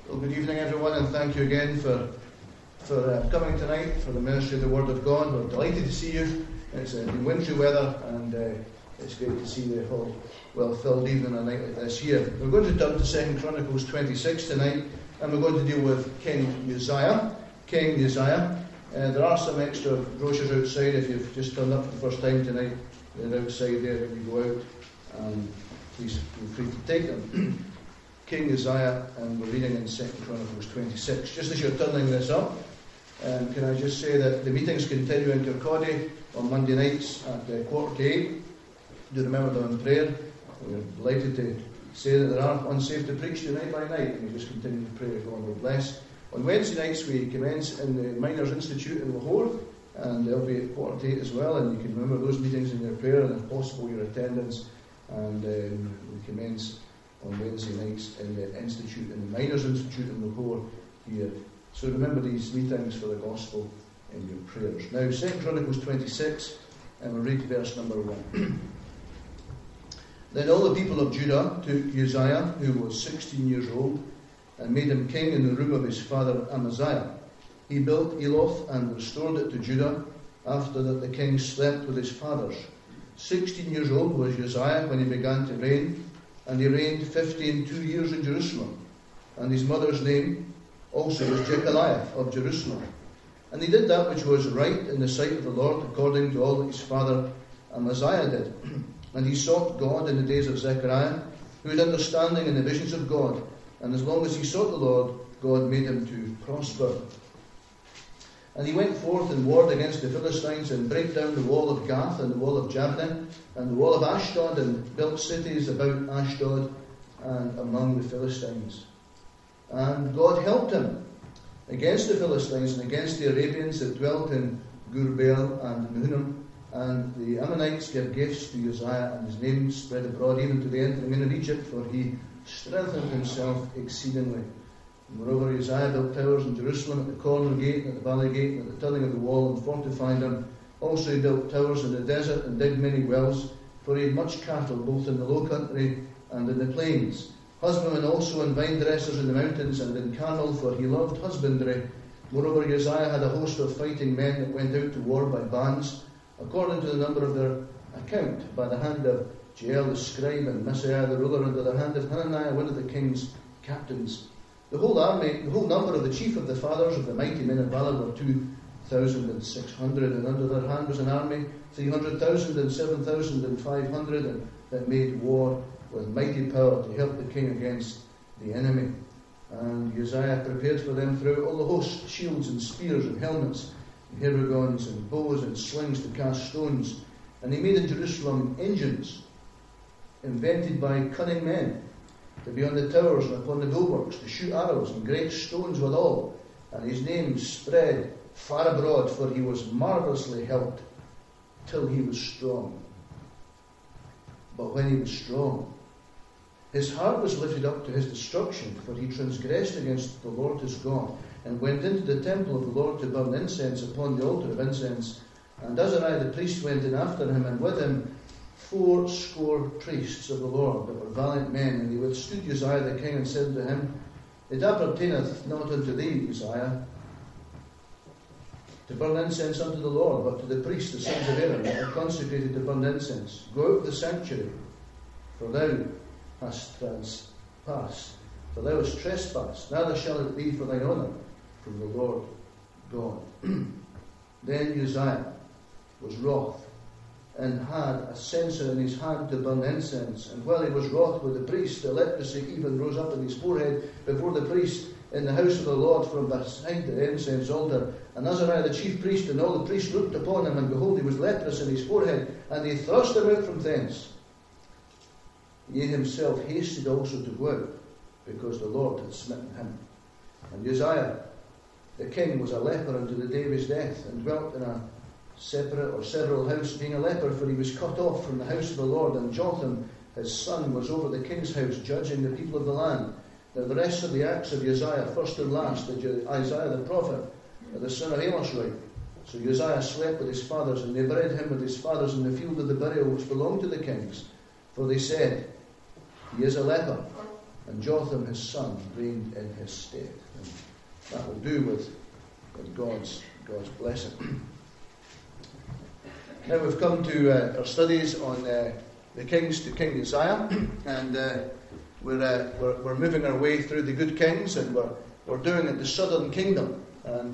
Well, good evening, everyone, and thank you again for coming tonight for the ministry of the Word of God. We're delighted to see you. It's been wintry weather, and it's great to see the whole well-filled evening on a night like this here. We're going to turn to 2 Chronicles 26 tonight, and we're going to deal with King Uzziah. King Uzziah. There are some extra brochures outside if you've just turned up for the first time tonight. They're outside there when you go out, and please feel free to take them. King Uzziah, and we're reading in 2 Chronicles 26. Just as you're turning this up, can I just say that the meetings continue in Kirkcaldy on Monday nights at 7:45. Do remember them in prayer. We're delighted to say that there are unsafe to preach tonight by night, and we just continue to pray that God will bless. On Wednesday nights we commence in the Miners Institute in Lahore, and they'll be at 7:45 as well, and you can remember those meetings in your prayer and if possible your attendance, and we commence on Wednesday nights in the Institute, in the Miners Institute in Lahore here. So remember these meetings for the gospel in your prayers. Now 2 Chronicles 26, and we'll read verse number 1. Then all the people of Judah took Uzziah, who was 16 years old, and made him king in the room of his father Amaziah. He built Eloth and restored it to Judah, after that the king slept with his fathers. 16 years old was Uzziah when he began to reign, and he reigned 2 years in Jerusalem. And his mother's name also was Jechaliah of Jerusalem. And he did that which was right in the sight of the Lord, according to all that his father Amaziah did. And he sought God in the days of Zechariah, who had understanding in the visions of God. And as long as he sought the Lord, God made him to prosper. And he went forth and warred against the Philistines, and brake down the wall of Gath, and the wall of Jabneh, and the wall of Ashdod, and built cities about Ashdod and among the Philistines. And God helped him against the Philistines and against the Arabians that dwelt in Gurbaal and Mehunim. And the Ammonites gave gifts to Uzziah, and his name spread abroad even to the entering in of Egypt, for he strengthened himself exceedingly. Moreover, Uzziah built towers in Jerusalem at the corner gate, and at the valley gate, and at the turning of the wall, and fortified them. Also he built towers in the desert, and digged many wells, for he had much cattle, both in the low country and in the plains. Husbandmen also and vine dressers in the mountains and in Carmel, for he loved husbandry. Moreover, Uzziah had a host of fighting men that went out to war by bands, according to the number of their account, by the hand of Jael the scribe, and Messiah the ruler, and by the hand of Hananiah, one of the king's captains. The whole army, the whole number of the chief of the fathers of the mighty men of valor were 2,600, and under their hand was an army 300,000 and 7,500, and that made war with mighty power to help the king against the enemy. And Uzziah prepared for them throughout all the host shields and spears and helmets, and habergeons and bows and slings to cast stones. And he made in Jerusalem engines invented by cunning men, to be on the towers and upon the bulwarks, to shoot arrows and great stones withal. And his name spread far abroad, for he was marvellously helped, till he was strong. But when he was strong, his heart was lifted up to his destruction, for he transgressed against the Lord his God, and went into the temple of the Lord to burn incense upon the altar of incense. And Azariah the priest went in after him, and with him 80 priests of the Lord that were valiant men. And they withstood Uzziah the king, and said to him, It appertaineth not unto thee, Uzziah, to burn incense unto the Lord, but to the priests, the sons of Aaron, that are consecrated to burn incense. Go out of the sanctuary, for thou hast transpassed, for thou hast trespassed, neither shall it be for thine honour from the Lord God. Then Uzziah was wroth, and had a censer in his hand to burn incense. And while he was wroth with the priest, the leprosy even rose up in his forehead before the priest in the house of the Lord from beside the incense altar. And Azariah the chief priest and all the priests looked upon him, and behold, he was leprous in his forehead, and they thrust him out from thence. He himself hasted also to go out, because the Lord had smitten him. And Uzziah the king was a leper unto the day of his death, and dwelt in a separate or several house, being a leper, for he was cut off from the house of the Lord. And Jotham his son was over the king's house, judging the people of the land. Now the rest of the acts of Uzziah, first and last, Isaiah the prophet, the son of Amos, So Uzziah slept with his fathers, and they buried him with his fathers in the field of the burial which belonged to the kings. For they said, He is a leper. and Jotham his son reigned in his stead. And that will do with God's blessing. Now we've come to our studies on the kings to King Uzziah, and we're moving our way through the good kings, and we're doing it the southern kingdom, and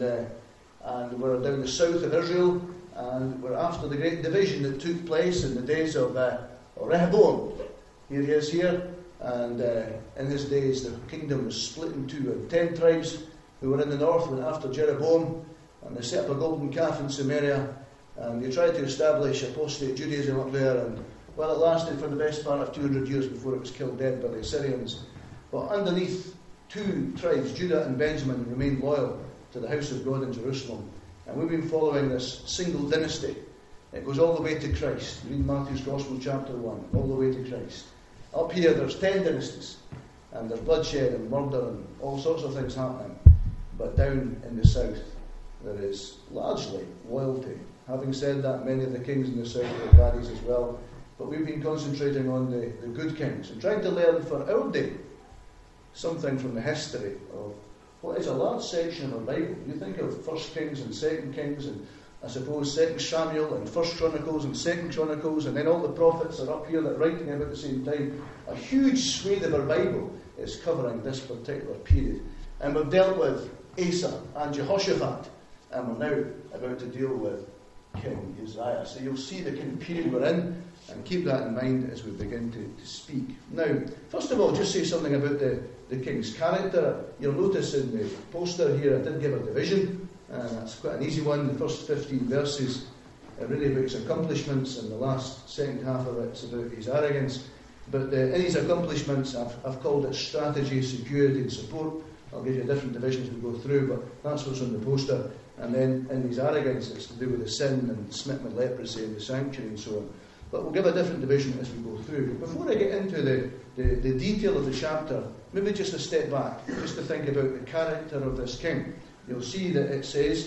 we're down the south of Israel, and we're after the great division that took place in the days of Rehoboam. Here he is here, and in his days the kingdom was split in two, and 10 tribes who were in the north went after Jeroboam, and they set up a golden calf in Samaria, and they tried to establish apostate Judaism up there, and well, it lasted for the best part of 200 years before it was killed dead by the Assyrians. But underneath, 2 tribes, Judah and Benjamin, remained loyal to the house of God in Jerusalem. And we've been following this single dynasty. It goes all the way to Christ. Read Matthew's Gospel chapter 1, all the way to Christ. Up here there's 10 dynasties, and there's bloodshed and murder and all sorts of things happening. But down in the south there is largely loyalty. Having said that, many of the kings in the south were baddies as well. But we've been concentrating on the good kings and trying to learn for our day something from the history of what is a large section of our Bible. You think of 1 Kings and 2 Kings, and I suppose 2 Samuel and 1 Chronicles and 2 Chronicles, and then all the prophets are up here that are writing about at the same time. A huge swathe of our Bible is covering this particular period. And we've dealt with Asa and Jehoshaphat, and we're now about to deal with King Uzziah. So you'll see the kind of period we're in, and keep that in mind as we begin to speak. Now, first of all, just say something about the king's character. You'll notice in the poster here, I did give a division, and that's quite an easy one. The first 15 verses are really about his accomplishments, and the last second half of it's about his arrogance. But in his accomplishments, I've called it strategy, security, and support. I'll give you a different division as we go through, but that's what's on the poster. And then in his arrogance, it's to do with the sin and smitten with leprosy in the sanctuary and so on. But we'll give a different division as we go through. But before I get into the detail of the chapter, maybe just a step back, just to think about the character of this king. You'll see that it says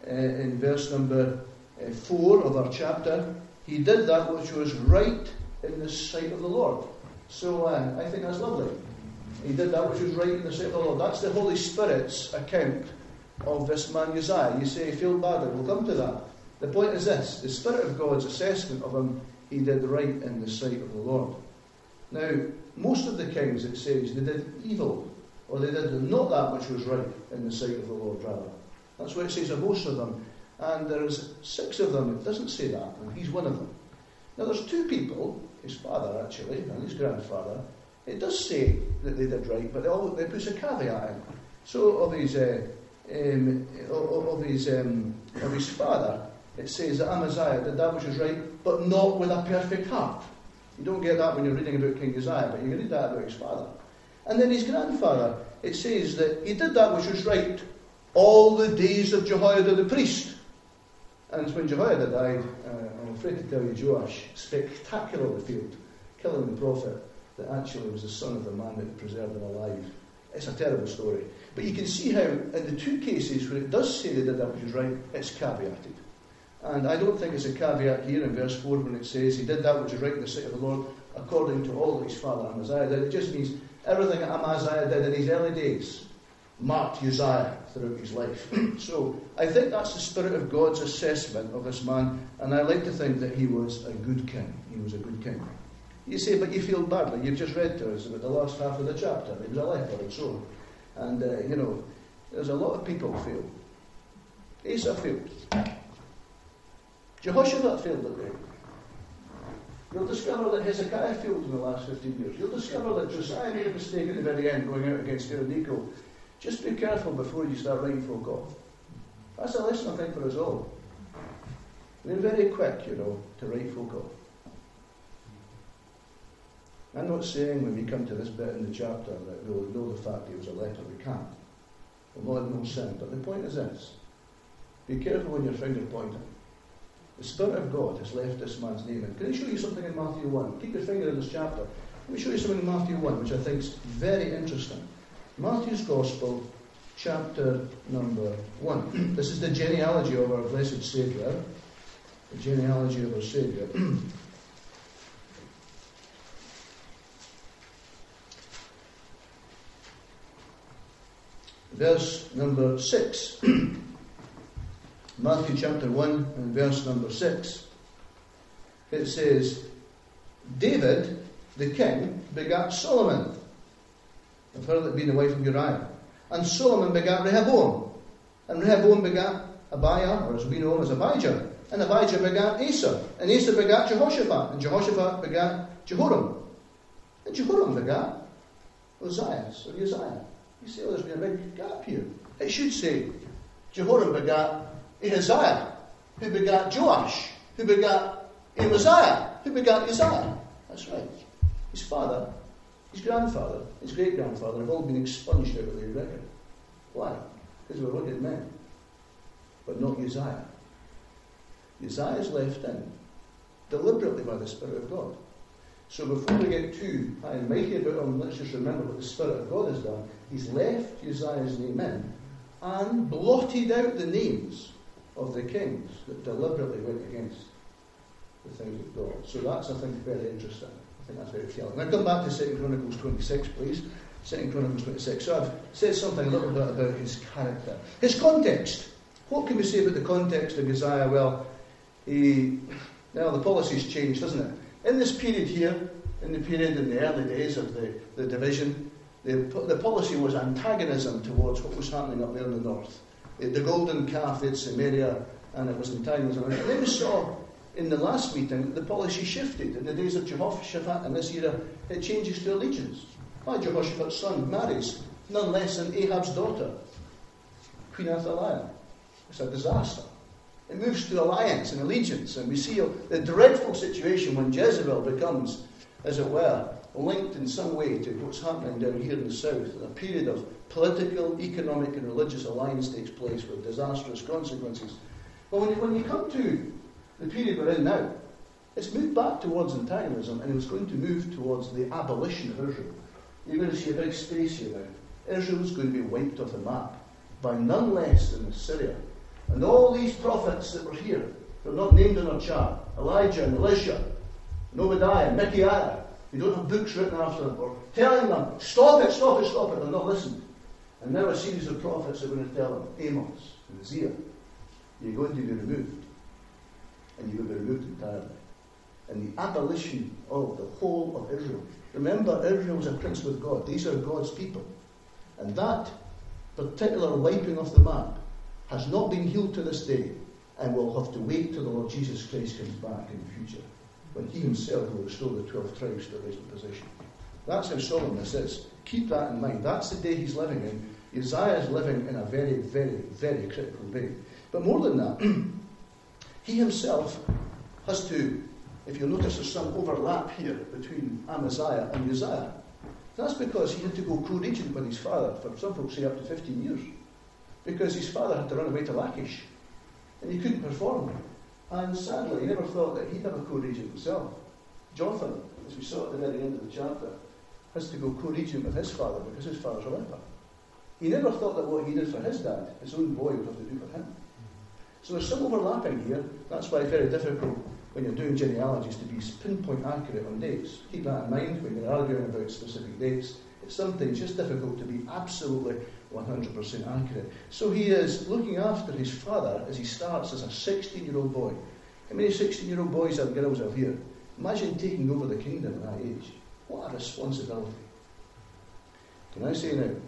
in verse number 4 of our chapter, he did that which was right in the sight of the Lord. So I think that's lovely. He did that which was right in the sight of the Lord. That's the Holy Spirit's account of this man Uzziah. You say, feel bad, we'll come to that. The point is this, the Spirit of God's assessment of him, he did right in the sight of the Lord. Now, most of the kings, it says, they did evil, or they did not that which was right in the sight of the Lord, rather. That's what it says of most of them. And there's 6 of them, it doesn't say that, and he's one of them. Now, there's 2 people, his father actually, and his grandfather, it does say that they did right, but they put a caveat in. So of his father, it says that Amaziah did that which was right, but not with a perfect heart. You don't get that when you're reading about King Uzziah, but you can read that about his father. And then his grandfather, it says that he did that which was right all the days of Jehoiada the priest. And when Jehoiada died, I'm afraid to tell you, Joash spectacularly failed, killing the prophet that actually was the son of the man that preserved him alive. It's a terrible story. But you can see how in the 2 cases where it does say they did that which was right, it's caveated. And I don't think it's a caveat here in verse 4 when it says he did that which was right in the sight of the Lord according to all that his father Amaziah did. It just means everything that Amaziah did in his early days marked Uzziah throughout his life. So I think that's the Spirit of God's assessment of this man, and I like to think that he was a good king. He was a good king. You say, but you feel badly. You've just read to us about the last half of the chapter. He was a leper and so on. And, there's a lot of people fail. Asa failed. Jehoshaphat failed at the You'll discover that Hezekiah failed in the last 15 years. You'll discover that Josiah made a mistake at the very end going out against Necho. Just be careful before you start writing folk off. That's a lesson, I think, for us all. We're very quick, to write folk off. I'm not saying when we come to this bit in the chapter that we'll ignore the fact he was a leper. We can't. We'll not no sin. But the point is this. Be careful when your finger pointing. The Spirit of God has left this man's name in. Can I show you something in Matthew 1? Keep your finger in this chapter. Let me show you something in Matthew 1, which I think is very interesting. Matthew's Gospel, chapter number 1. This is the genealogy of our blessed Saviour. The genealogy of our Saviour. verse number 6. Matthew chapter 1 and verse number 6. It says, David, the king, begat Solomon. I've heard that being the wife of Uriah. And Solomon begat Rehoboam. And Rehoboam begat Abiah, or as we know him as Abijah. And Abijah begat Asa. And Asa begat Jehoshaphat. And Jehoshaphat begat Jehoram. And Jehoram begat Ozias, or Uzziah. You see, there's been a big gap here. It should say, Jehoram begat Ahaziah, who begat Joash, who begat Amaziah, who begat Uzziah. That's right. His father, his grandfather, his great-grandfather have all been expunged out of the record. Why? Because they were wicked men. But not Uzziah. Uzziah is left in, deliberately by the Spirit of God. So before we get too high and mighty about him, let's just remember what the Spirit of God has done. He's left Uzziah's name in and blotted out the names of the kings that deliberately went against the things of God. So that's, I think, very interesting. I think that's very telling. Now come back to 2 Chronicles 26, please. 2 Chronicles 26. So I've said something a little bit about his character. His context. What can we say about the context of Uzziah? Well, the policy's changed, hasn't it? In this period here, in the early days of the division, the policy was antagonism towards what was happening up there in the north. The golden calf in Samaria, and it was antagonism. And then we saw in the last meeting the policy shifted. In the days of Jehoshaphat in this era, it changes to allegiance. Why? Jehoshaphat's son marries none less than Ahab's daughter, Queen Athaliah. It's a disaster. It moves to alliance and allegiance, and we see the dreadful situation when Jezebel becomes, as it were, linked in some way to what's happening down here in the south. A period of political, economic and religious alliance takes place with disastrous consequences. But when you come to the period we're in now, it's moved back towards antagonism, and it's going to move towards the abolition of Israel. You're going to see a big space here now. Israel's going to be wiped off the map by none less than Assyria. And all these prophets that were here, they're not named in our chart, Elijah and Elisha, and Obadiah and Micaiah, we don't have books written after them, or telling them, stop it, they're not listening. And now a series of prophets are going to tell them, Amos and Isaiah, you're going to be removed. And you're going to be removed entirely. And the abolition of the whole of Israel. Remember, Israel was a prince with God. These are God's people. And that particular wiping off the map has not been healed to this day, and will have to wait till the Lord Jesus Christ comes back in the future, when he himself will restore the 12 tribes to their original position. That's how solemn this is. Keep that in mind. That's the day he's living in. Uzziah is living in a very, very, very critical day. But more than that, he himself has to, if you'll notice there's some overlap here between Amaziah and Uzziah. That's because he had to go co-regent with his father for some folks say up to 15 years. Because his father had to run away to Lachish, and he couldn't perform. And sadly, he never thought that he'd have a co-regent himself. Jotham, as we saw at the very end of the chapter, has to go co-regent with his father because his father's a leper. He never thought that what he did for his dad, his own boy, would have to do for him. So there's some overlapping here. That's why it's very difficult when you're doing genealogies to be pinpoint accurate on dates. Keep that in mind when you're arguing about specific dates. It's sometimes just difficult to be absolutely 100% accurate. So he is looking after his father as he starts as a 16-year-old boy. How many 16-year-old boys and girls are here? Imagine taking over the kingdom at that age. What a responsibility. Can I say now,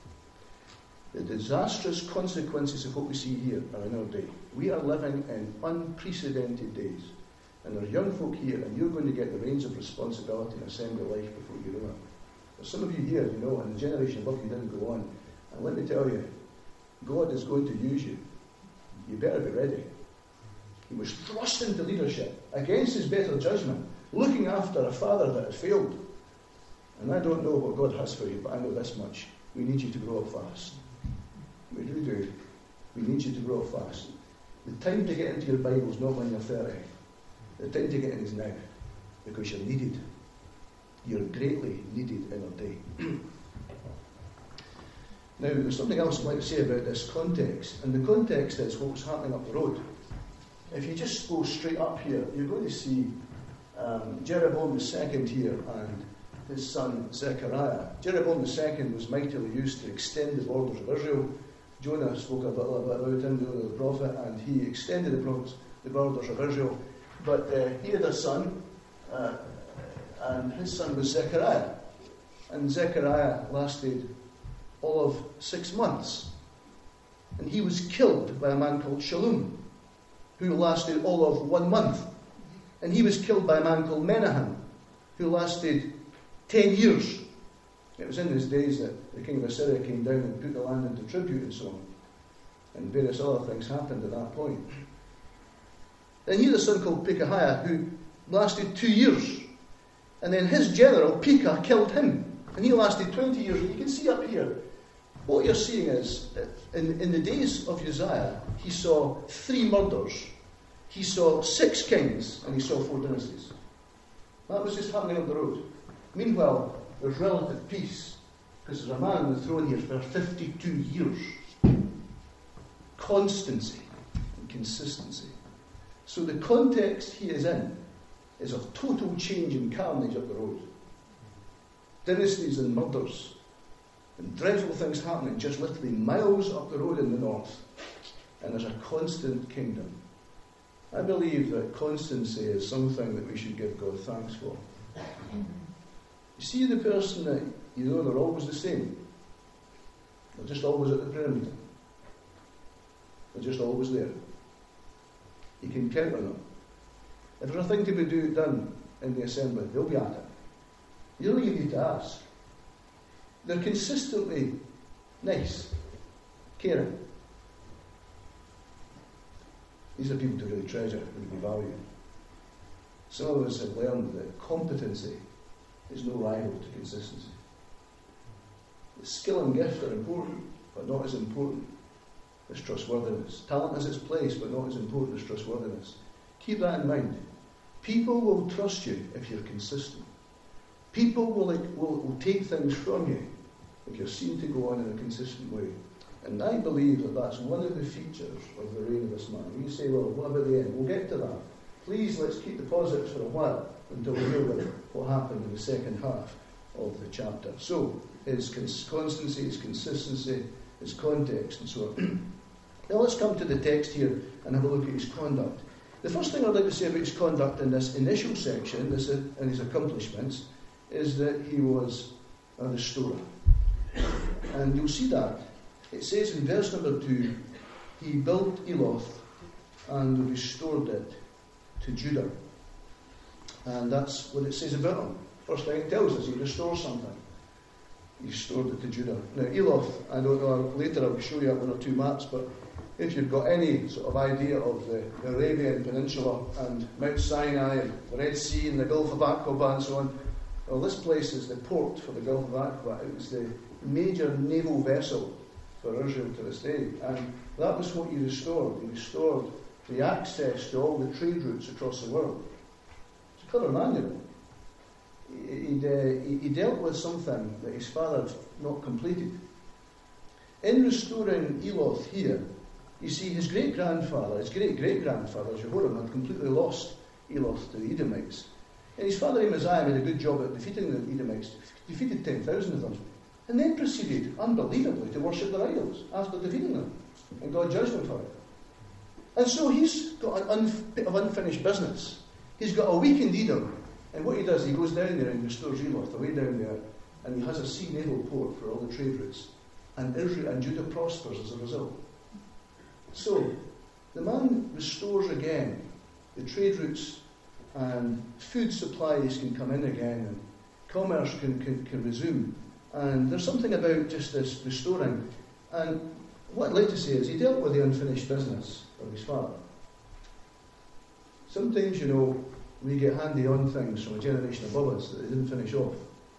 the disastrous consequences of what we see here are in our day. We are living in unprecedented days. And there are young folk here, and you're going to get the reins of responsibility in assembly life before you know it. There's some of you here, you know, and the generation above you didn't go on. And let me tell you, God is going to use you. You better be ready. He was thrust into leadership against his better judgment, looking after a father that had failed. And I don't know what God has for you, but I know this much. We need you to grow up fast. We really do. We need you to grow up fast. The time to get into your Bible is not when you're 30. The time to get in is now, because you're needed. You're greatly needed in our day. Now, there's something else I'd like to say about this context, and the context is what was happening up the road. If you just go straight up here, you're going to see Jeroboam II here, and his son Zechariah. Jeroboam II was mightily used to extend the borders of Israel. Jonah spoke a little bit about him, the prophet, and he extended the borders of Israel. But he had a son, and his son was Zechariah. And Zechariah lasted all of 6 months. And he was killed by a man called Shallum, who lasted all of 1 month. And he was killed by a man called Menahem, who lasted 10 years. It was in those days that the king of Assyria came down and put the land into tribute and so on. And various other things happened at that point. Then he had a son called Pekahiah, who lasted 2 years. And then his general, Pekah, killed him. And he lasted 20 years. And you can see up here, what you're seeing is, in the days of Uzziah, he saw 3 murders. He saw 6 kings, and he saw 4 dynasties. That was just happening up the road. Meanwhile, there's relative peace, because there's a man on the throne here for 52 years. Constancy and consistency. So the context he is in is of total change and carnage up the road. Dynasties and murders, and dreadful things happening just literally miles up the road in the north. And there's a constant kingdom. I believe that constancy is something that we should give God thanks for. You see the person that you know they're always the same. They're just always at the prayer meeting. They're just always there. You can count on them. If there's a thing to be done in the assembly, they'll be at it. You don't even need to ask. They're consistently nice, caring. These are people to really treasure, really value. Some of us have learned that competency is no rival to consistency. The skill and gift are important, but not as important as trustworthiness. Talent has its place, but not as important as trustworthiness. Keep that in mind. People will trust you if you're consistent. People will take things from you if you're seen to go on in a consistent way. And I believe that that's one of the features of the reign of this man. You say, well, what about the end? We'll get to that. Please, let's keep the positives for a while until we hear what happened in the second half of the chapter. So, his constancy, his consistency, his context, and so on. Now let's come to the text here and have a look at his conduct. The first thing I'd like to say about his conduct in this initial section, and his accomplishments, is that he was a restorer. And you'll see that. It says in verse number 2, he built Eloth and restored it to Judah. And that's what it says about him. First thing it tells us, he restores something. He restored it to Judah. Now, Eloth, I don't know, later I'll show you 1 or 2 maps, but if you've got any sort of idea of the Arabian Peninsula and Mount Sinai and the Red Sea and the Gulf of Aqaba and so on, well, this place is the port for the Gulf of Aqaba. It was the major naval vessel for Israel to this day. And that was what he restored. He restored the access to all the trade routes across the world. It's a clever man, you know. He dealt with something that his father had not completed. In restoring Eloth here, you see his great-grandfather, his great-great-grandfather, Jehoram, had completely lost Eloth to the Edomites. And his father Amaziah made a good job at defeating the Edomites, defeated 10,000 of them, and then proceeded, unbelievably, to worship their idols after defeating them. And God judged them for it. And so he's got an unfinished business. He's got a weakened Edom. And what he does, he goes down there and restores Eloth, away down there, and he has a sea naval port for all the trade routes. And Israel and Judah prospers as a result. So, the man restores again the trade routes, and food supplies can come in again, and commerce can resume. And there's something about just this restoring. And what I'd like to say is he dealt with the unfinished business of his father. Sometimes, you know, we get handy on things from a generation above us that they didn't finish off.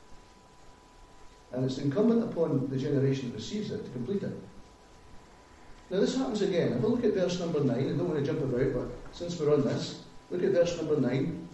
And it's incumbent upon the generation that receives it to complete it. Now this happens again. If we look at verse number 9, I don't want to jump about, but since we're on this, look at verse number 9.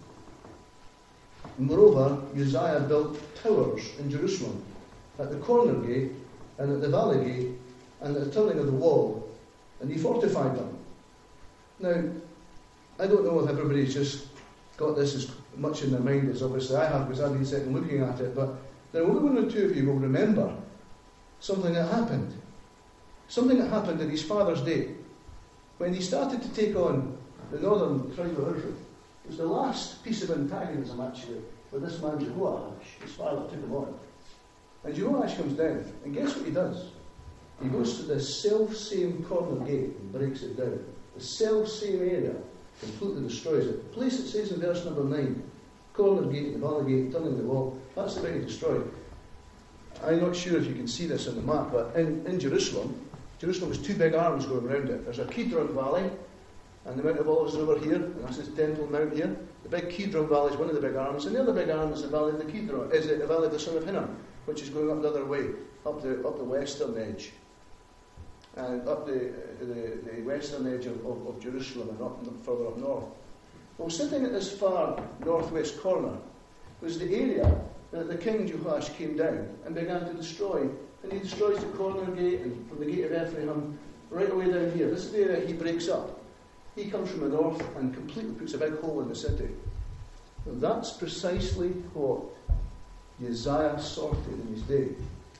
Moreover, Uzziah built towers in Jerusalem, at the corner gate, and at the valley gate, and at the turning of the wall, and he fortified them. Now, I don't know if everybody's just got this as much in their mind as obviously I have, because I've been sitting looking at it, but there will be one or two of you will remember something that happened. Something that happened in his father's day, when he started to take on the northern tribe of Israel. It was the last piece of antagonism, actually, with this man Jehoash. His father took him on. And Jehoash comes down, and guess what he does? He goes to the self-same corner gate and breaks it down. The self-same area, completely destroys it. The place it says in verse number 9, corner gate, the valley gate, turning the wall, that's the way to destroy it. I'm not sure if you can see this on the map, but in Jerusalem has two big arms going around it. There's a Kidron Valley, and the Mount of Olives is over here, and that's the Temple Mount here. The big Kidron Valley is one of the big arms, and the other big arm is the Valley of the Kidron, is the Valley of the Son of Hinnom, which is going up the other way, up the western edge, and up the western edge of Jerusalem, and up further up north. Well, sitting at this far northwest corner was the area that the king Jehoash came down and began to destroy. And he destroys the corner gate, and from the gate of Ephraim right away down here. This is the area he breaks up. He comes from the north and completely puts a big hole in the city. And that's precisely what Uzziah sorted in his day.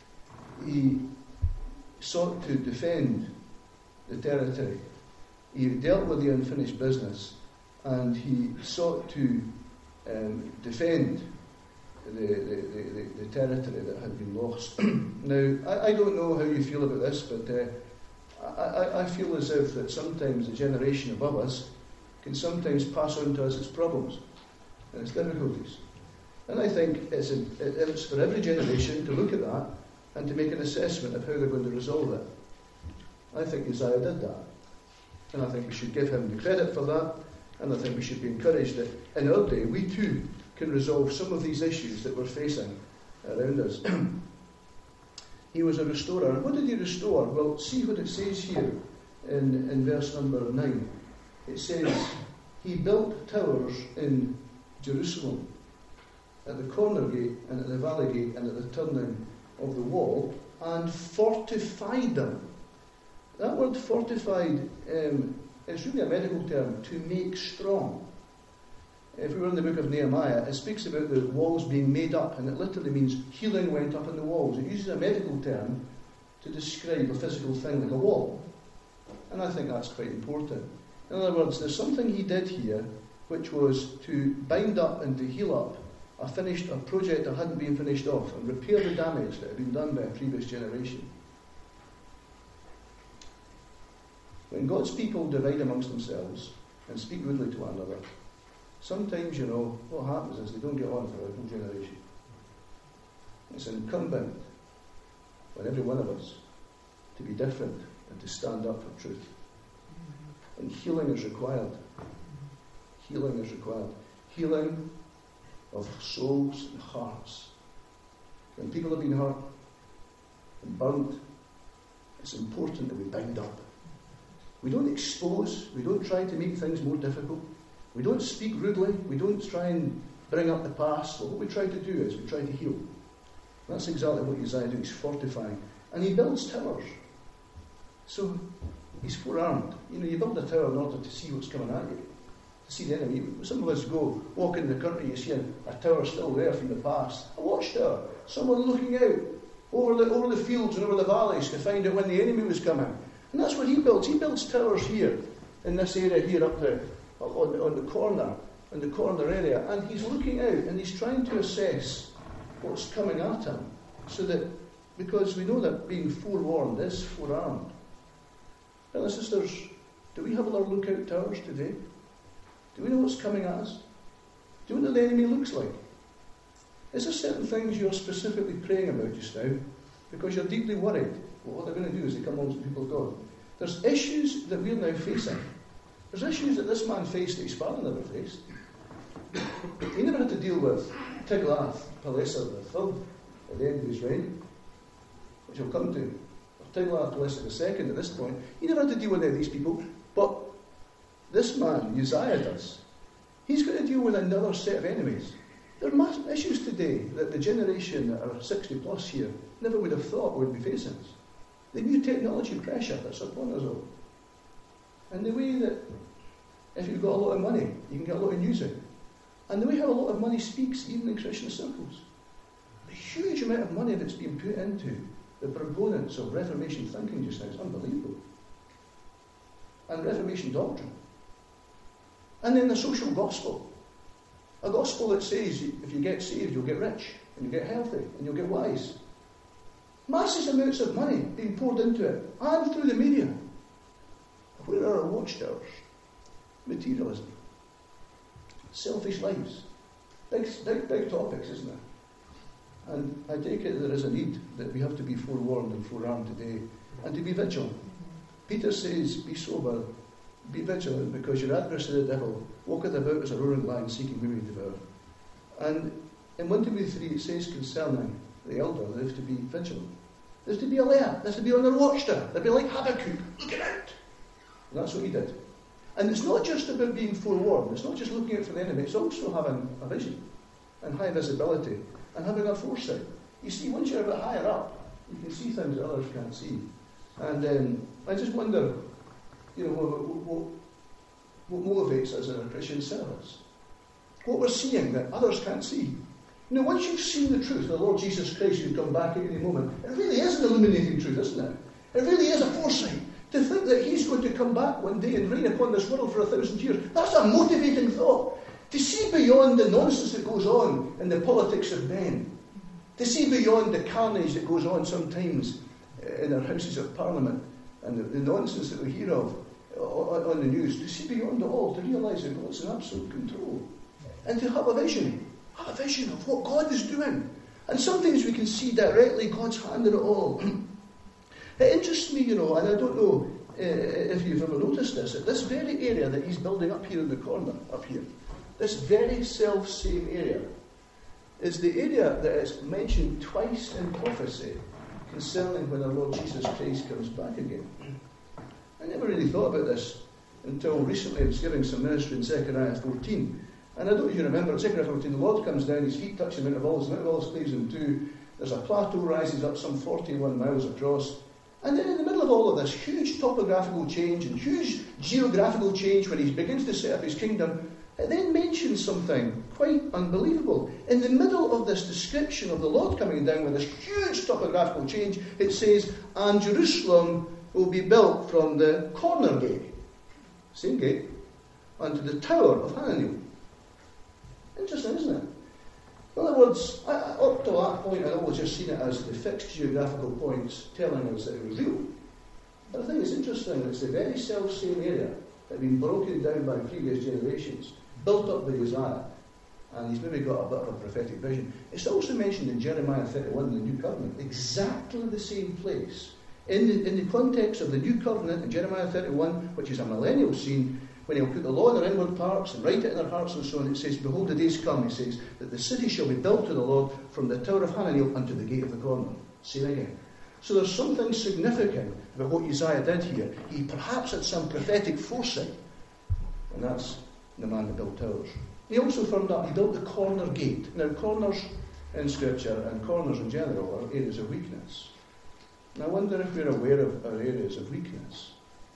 He sought to defend the territory. He dealt with the unfinished business, and he sought to defend the territory that had been lost. Now, I don't know how you feel about this, but I feel as if that sometimes the generation above us can sometimes pass on to us its problems and its difficulties. And I think it's for every generation to look at that and to make an assessment of how they're going to resolve it. I think Uzziah did that. And I think we should give him the credit for that, and I think we should be encouraged that in our day we too can resolve some of these issues that we're facing around us. He was a restorer. And what did he restore? Well, see what it says here in verse number 9. It says, he built towers in Jerusalem, at the corner gate, and at the valley gate, and at the turning of the wall, and fortified them. That word fortified is really a medical term, to make strong. If we were in the book of Nehemiah, it speaks about the walls being made up, and it literally means healing went up in the walls. It uses a medical term to describe a physical thing like a wall. And I think that's quite important. In other words, there's something he did here which was to bind up and to heal up a project that hadn't been finished off, and repair the damage that had been done by a previous generation. When God's people divide amongst themselves and speak rudely to one another, sometimes, what happens is they don't get on for a whole generation. It's incumbent on every one of us to be different and to stand up for truth. And healing is required. Healing is required. Healing of souls and hearts. When people have been hurt and burnt, it's important that we bind up. We don't expose. We don't try to make things more difficult. We don't speak rudely. We don't try and bring up the past. But what we try to do is we try to heal. That's exactly what Uzziah does. He's fortifying. And he builds towers. So he's forearmed. You build a tower in order to see what's coming at you, to see the enemy. Some of us walk in the country, you see a tower still there from the past, a watchtower, someone looking out over the fields and over the valleys to find out when the enemy was coming. And that's what he builds. He builds towers here, in this area here up there, on the corner, in the corner area. And he's looking out and he's trying to assess what's coming at him. Because we know that being forewarned is forearmed. Brothers and sisters, do we have our lookout towers today? Do we know what's coming at us? Do we know what the enemy looks like? Is there certain things you're specifically praying about just now because you're deeply worried what they're going to do as they come amongst the people of God? There's issues that we're now facing. There's issues that this man faced that his father never faced. He never had to deal with Tiglath-Pileser III at the end of his reign, which he'll come to. Tiglath-Pileser II at this point. He never had to deal with any of these people, but this man, Uzziah, does. He's got to deal with another set of enemies. There are massive issues today that the generation that are 60 plus here never would have thought would be facing us. The new technology pressure that's upon us all. And the way that if you've got a lot of money, you can get a lot of music. And the way how a lot of money speaks, even in Christian circles. The huge amount of money that's being put into the proponents of Reformation thinking just now is unbelievable. And Reformation doctrine. And then the social gospel. A gospel that says if you get saved, you'll get rich, and you'll get healthy, and you'll get wise. Massive amounts of money being poured into it, and through the media. Where are our watchtowers? Materialism. Selfish lives. Big topics, isn't it? And I take it there is a need that we have to be forewarned and forearmed today, and to be vigilant. Peter says, be sober, be vigilant, because your adversary the devil walketh about as a roaring lion seeking whom to devour. And in 1 Timothy 3 it says concerning the elder, they have to be vigilant. There's to be alert, there's to be on their watchtower. They'll be like Habakkuk, looking out. And that's what he did. And it's not just about being forewarned, it's not just looking out for the enemy, it's also having a vision and high visibility and having a foresight. You see, once you're a bit higher up, you can see things that others can't see. And I just wonder, what motivates us in our Christian service? What we're seeing that others can't see. Once you've seen the truth, the Lord Jesus Christ who'll come back at any moment, it really is an illuminating truth, isn't it? It really is a foresight. To think that he's going to come back one day and reign upon this world for 1,000 years, that's a motivating thought. To see beyond the nonsense that goes on in the politics of men. To see beyond the carnage that goes on sometimes in our Houses of Parliament and the nonsense that we hear of on the news. To see beyond it all, to realise that God's in absolute control. And to have a vision. Have a vision of what God is doing. And sometimes we can see directly God's hand in it all. It interests me, and I don't know if you've ever noticed this, that this very area that he's building up here in the corner, up here, this very self-same area, is the area that is mentioned twice in prophecy concerning when our Lord Jesus Christ comes back again. I never really thought about this until recently. I was giving some ministry in Zechariah 14. And I don't know if you remember, in Zechariah 14, the Lord comes down, his feet touch the Mount of Olives, the Mount of Olives cleaves in two. There's a plateau rises up some 41 miles across. And then in the middle of all of this huge topographical change and huge geographical change when he begins to set up his kingdom, it then mentions something quite unbelievable. In the middle of this description of the Lord coming down with this huge topographical change, it says, and Jerusalem will be built from the corner gate, same gate, unto the tower of Hananiel. Interesting, isn't it? In other words, up to that point, I'd always just seen it as the fixed geographical points telling us that it was real. But I think it's interesting, it's the very self-same area that had been broken down by previous generations, built up by Uzziah, and he's maybe got a bit of a prophetic vision. It's also mentioned in Jeremiah 31 in the New Covenant, exactly the same place. In the context of the New Covenant in Jeremiah 31, which is a millennial scene, when he'll put the law in their inward parts and write it in their hearts and so on, it says, behold, the days come, he says, that the city shall be built to the Lord from the tower of Hananiel unto the gate of the corner. Say it again. So there's something significant about what Uzziah did here. He perhaps had some prophetic foresight, and that's the man that built towers. He also firmed up, he built the corner gate. Now, corners in Scripture and corners in general are areas of weakness. And I wonder if we're aware of our areas of weakness.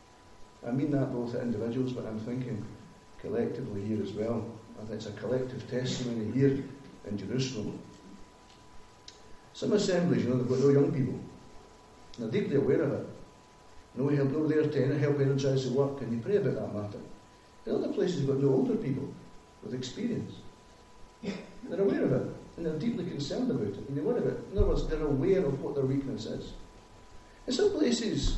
I mean that both at individuals, but I'm thinking collectively here as well. I think it's a collective testimony here in Jerusalem. Some assemblies, they've got no young people. They're deeply aware of it. No help, no there to help energise the work, and they pray about that matter. In other places, they've got no older people with experience. They're aware of it, and they're deeply concerned about it, and they worry about it. In other words, they're aware of what their weakness is. In some places,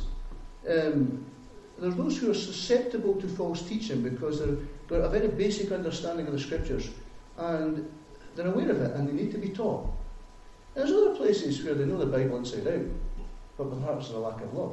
there's those who are susceptible to false teaching because they've got a very basic understanding of the Scriptures, and they're aware of it, and they need to be taught. And there's other places where they know the Bible inside out, but perhaps there's a lack of love.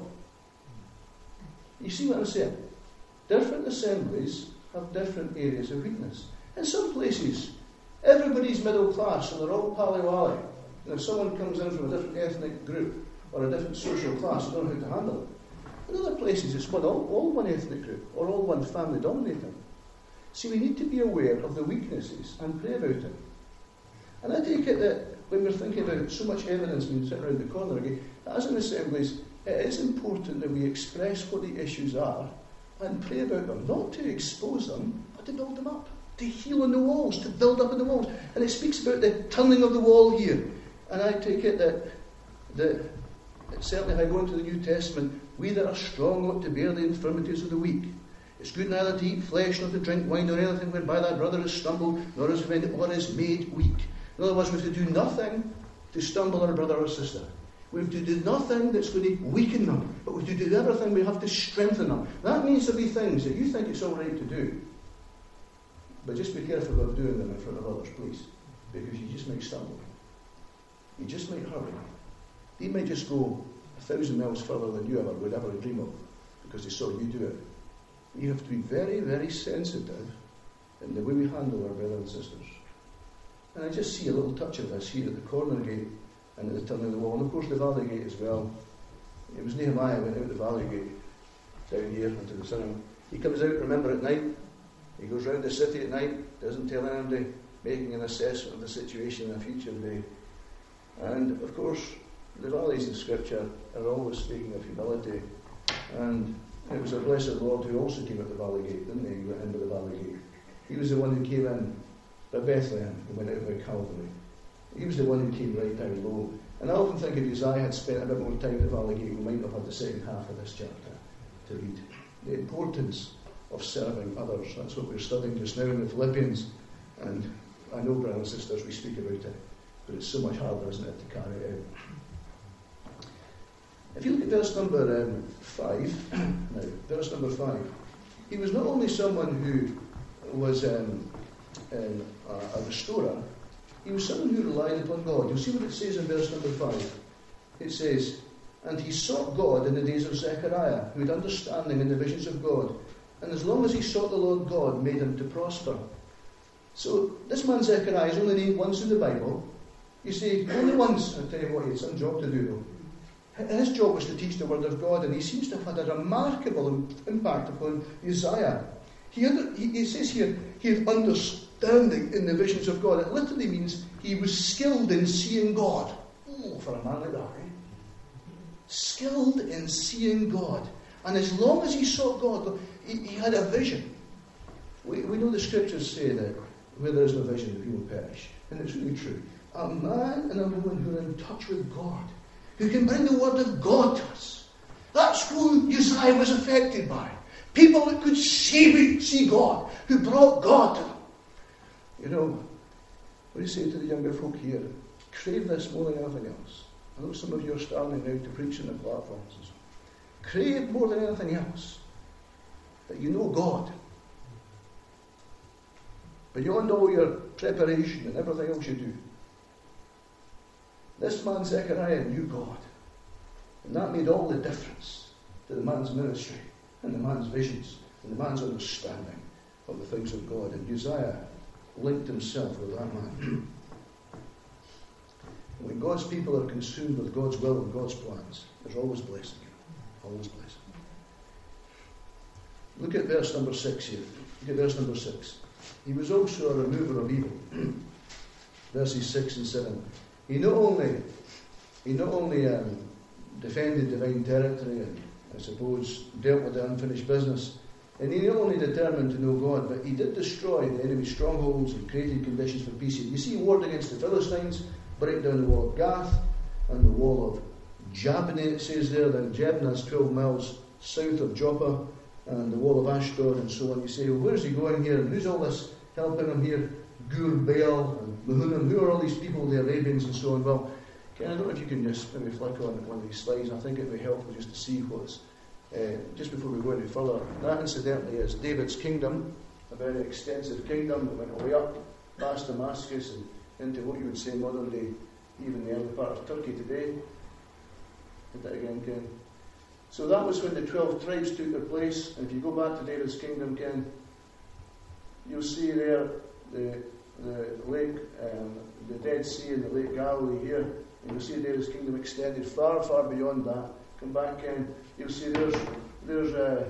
You see what I'm saying? Different assemblies have different areas of weakness. In some places, everybody's middle class, and they're all pally-wally. And if someone comes in from a different ethnic group or a different social class, they don't know how to handle it. In other places, it's all one ethnic group or all one family dominating. See, we need to be aware of the weaknesses and pray about it. And I take it that when we're thinking about so much evidence being sitting around the corner again, as in assemblies, it is important that we express what the issues are and pray about them, not to expose them, but to build them up. to heal on the walls, to build up on the walls. And it speaks about the turning of the wall here. And I take it that certainly if I go into the New Testament, we that are strong ought to bear the infirmities of the weak. It's good neither to eat flesh nor to drink wine or anything whereby thy brother is stumbled, nor is offended, or is made weak. In other words, we have to do nothing to stumble our brother or sister. We have to do nothing that's going to weaken them, but we have to do everything we have to strengthen them. That means there'll be things that you think it's all right to do, but just be careful of doing them in front of others, please, because you just might stumble. You just might hurt them. They might just go 1,000 miles further than you ever would ever dream of, because they saw you do it. You have to be very, very sensitive in the way we handle our brothers and sisters. And I just see a little touch of this here at the corner gate and at the turn of the wall. And of course the valley gate as well. It was Nehemiah went out the valley gate down here into the cinema. He comes out, remember, at night. He goes round the city at night, doesn't tell anybody, making an assessment of the situation in a future day. And of course, the valleys in Scripture are always speaking of humility. And it was our blessed Lord who also came at the valley gate, didn't he? He went into the valley gate. He was the one who came in by Bethlehem and went out by Calvary. He was the one who came right down low. And I often think if Uzziah had spent a bit more time at the valley gate, we might have had the second half of this chapter to read. The importance of serving others. That's what we're studying just now in the Philippians. And I know, brothers and sisters, we speak about it, but it's so much harder, isn't it, to carry it out. If you look at verse number 5, now, verse number 5, he was not only someone who was a restorer, he was someone who relied upon God. You'll see what it says in verse number 5. It says, and he sought God in the days of Zechariah, who had understanding in the visions of God. And as long as he sought the Lord God, made him to prosper. So this man Zechariah is only named once in the Bible. You see, only once. I'll tell you what, he had some job to do though. His job was to teach the word of God, and he seems to have had a remarkable impact upon Uzziah. He says here, he had understanding in the visions of God. It literally means he was skilled in seeing God. Oh, for a man like that, eh? Skilled in seeing God. And as long as he sought God, he had a vision. We know the scriptures say that where there is no vision, the people perish. And it's really true. A man and a woman who are in touch with God, who can bring the word of God to us. That's who Uzziah was affected by. People that could see God, who brought God to them. You know, what do you say to the younger folk here? Crave this more than anything else. I know some of you are standing now to preach on the platforms and so on. Crave more than anything else that you know God. Beyond all your preparation and everything else you do. This man Zechariah knew God. And that made all the difference to the man's ministry and the man's visions and the man's understanding of the things of God. And Uzziah linked himself with that man. When God's people are consumed with God's will and God's plans, there's always blessing. Always blessing. Look at verse number 6 here. Look at verse number 6. He was also a remover of evil. Verses 6 and 7. He not only defended divine territory and, I suppose, dealt with the unfinished business, and he not only determined to know God, but he did destroy the enemy's strongholds and created conditions for peace. You see, he warred against the Philistines, break down the wall of Gath and the wall of Jabneh, it says there. Then Jabneh is 12 miles south of Joppa, and the wall of Ashdod and so on. You say, well, where's he going here? And who's all this helping him here? Gur Baal and Mehunim. Who are all these people, the Arabians and so on? Well, Ken, I don't know if you can just maybe flick on one of these slides. I think it would be helpful just to see what's just before we go any further. That incidentally is David's kingdom, a very extensive kingdom that went all the way up past Damascus and into what you would say modern day, even the early part of Turkey today. Hit that again, Ken. So that was when the 12 tribes took their place. And if you go back to David's kingdom, Ken, you'll see there the lake, the Dead Sea and the Lake Galilee here. And you'll see David's kingdom extended far, far beyond that. Come back, Ken. You'll see there's the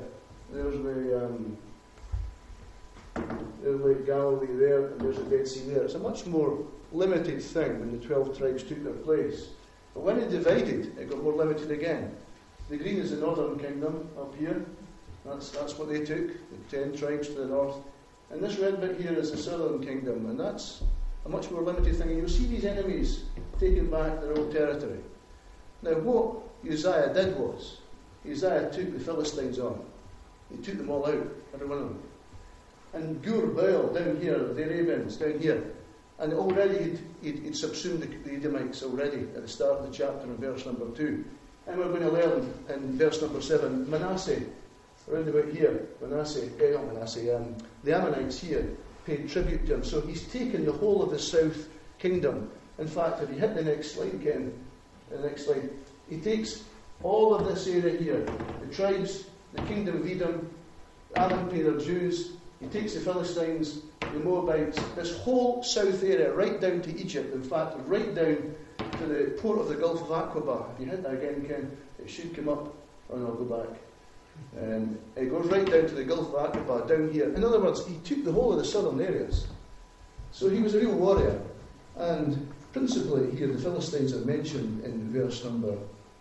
Lake Galilee there, and there's the Dead Sea there. It's a much more limited thing when the 12 tribes took their place. But when it divided, it got more limited again. The green is the northern kingdom up here. That's what they took, the 10 tribes to the north. And this red bit here is the southern kingdom, and that's a much more limited thing. And you'll see these enemies taking back their old territory. Now, what Uzziah did was, Uzziah took the Philistines on. He took them all out, every one of them. And Gur Baal down here, the Arabians down here. And already he'd subsumed the Edomites already at the start of the chapter in verse number 2. And we're going to learn in verse number 7, Manasseh, around about here, the Ammonites here paid tribute to him. So he's taken the whole of the south kingdom. In fact, if you hit the next slide, Ken, he takes all of this area here, the tribes, the kingdom of Edom, Ammon pay their Jews, he takes the Philistines, the Moabites, this whole south area, right down to Egypt, in fact, right down to the port of the Gulf of Aqaba. If you hit that again, Ken, it should come up. Oh no, I'll go back. It goes right down to the Gulf of Aqaba, down here. In other words, he took the whole of the southern areas. So he was a real warrior. And principally here, the Philistines are mentioned in verse number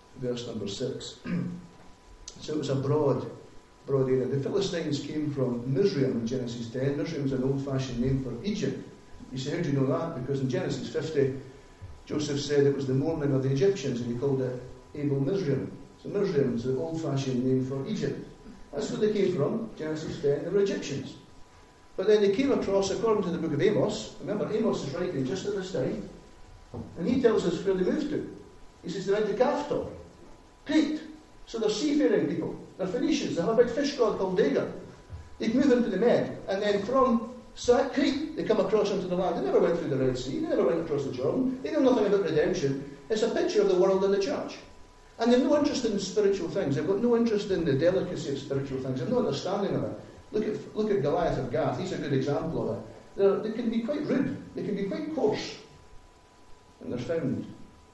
6. So it was a broad area. The Philistines came from Mizraim in Genesis 10. Mizraim is an old-fashioned name for Egypt. You say, how do you know that? Because in Genesis 50, Joseph said it was the mourning of the Egyptians, and he called it Abel Mizraim. So Mizraim is the old-fashioned name for Egypt. That's where they came from, Genesis 10, they were Egyptians. But then they came across, according to the book of Amos, remember Amos is writing just at this time, and he tells us where they moved to. He says they went to Caphtor, Crete. So they're seafaring people. They're Phoenicians. They have a big fish god called Dagon. They'd move into the Med, and then from Crete they come across into the land. They never went through the Red Sea. They never went across the Jordan. They know nothing about redemption. It's a picture of the world and the church. And they've no interest in spiritual things. They've got no interest in the delicacy of spiritual things. They've no understanding of it. Look at Goliath of Gath. He's a good example of it. They can be quite rude. They can be quite coarse. And they're found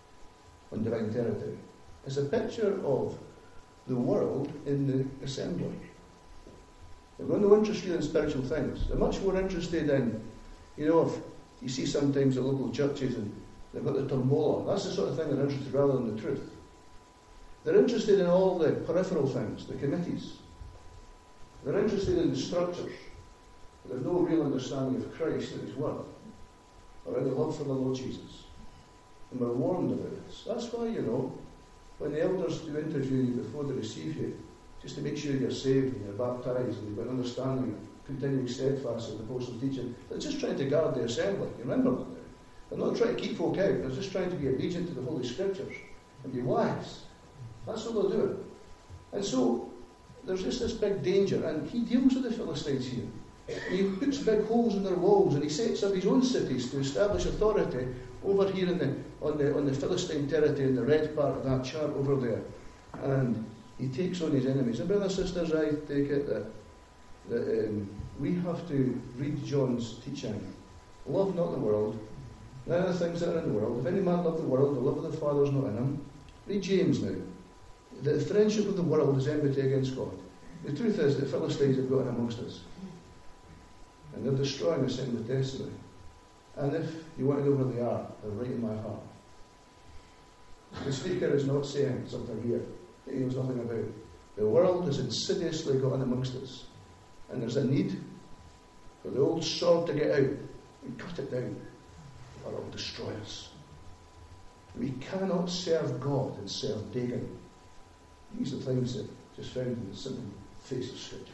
on divine territory. It's a picture of the world in the assembly. They've got no interest really in spiritual things. They're much more interested in, if you see sometimes the local churches and they've got the turmoil. That's the sort of thing they're interested rather than the truth. They're interested in all the peripheral things, the committees. They're interested in the structures. There's no real understanding of Christ and His Word, or any love for the Lord Jesus. And we're warned about this. That's why, when the elders do interview you before they receive you, just to make sure you're saved and you're baptised and you've got an understanding of continuing steadfast in the apostles' teaching, they're just trying to guard the assembly. You remember that now. They're not trying to keep folk out. They're just trying to be obedient to the Holy Scriptures and be wise. That's what they're doing. And so, there's just this big danger, and he deals with the Philistines here. And he puts big holes in their walls, and he sets up his own cities to establish authority over here on the Philistine territory in the red part of that chart over there. And he takes on his enemies. And brothers and sisters, I take it that we have to read John's teaching. Love not the world, neither the things that are in the world. If any man love the world, the love of the Father is not in him. Read James now. The friendship of the world is enmity against God. The truth is that Philistines have got in amongst us. And they're destroying us in with destiny. And if you want to know where they are, they're right in my heart. The speaker is not saying something here that he knows nothing about. The world has insidiously got in amongst us. And there's a need for the old sword to get out and cut it down, or it will destroy us. We cannot serve God and serve Dagon. These are things that just found in the simple face of Scripture.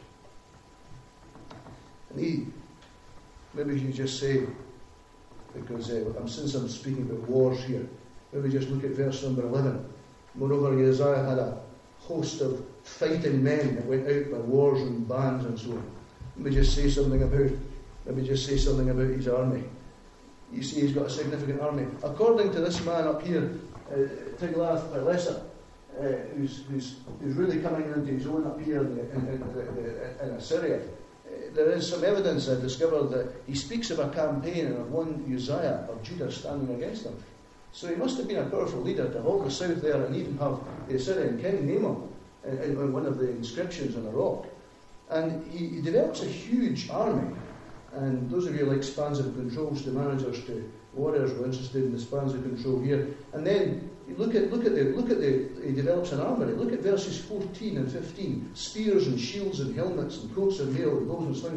And maybe you just say, because since I'm speaking about wars here, maybe just look at verse number 11. Moreover, Uzziah had a host of fighting men that went out by wars and bands and so on. Maybe just say something about his army. You see, he's got a significant army. According to this man up here, Tiglath-Pileser, who's really coming into his own up here in Assyria, there is some evidence I discovered that he speaks of a campaign and of one Uzziah of Judah standing against him. So he must have been a powerful leader to hold the south there and even have the Assyrian king name him in one of the inscriptions on a rock. And he develops a huge army. And those of you like spans of controls to managers to warriors were interested in the spans of control here. And then you look at he develops an armory. Look at verses 14 and 15. Spears and shields and helmets and coats of mail and bows and slings.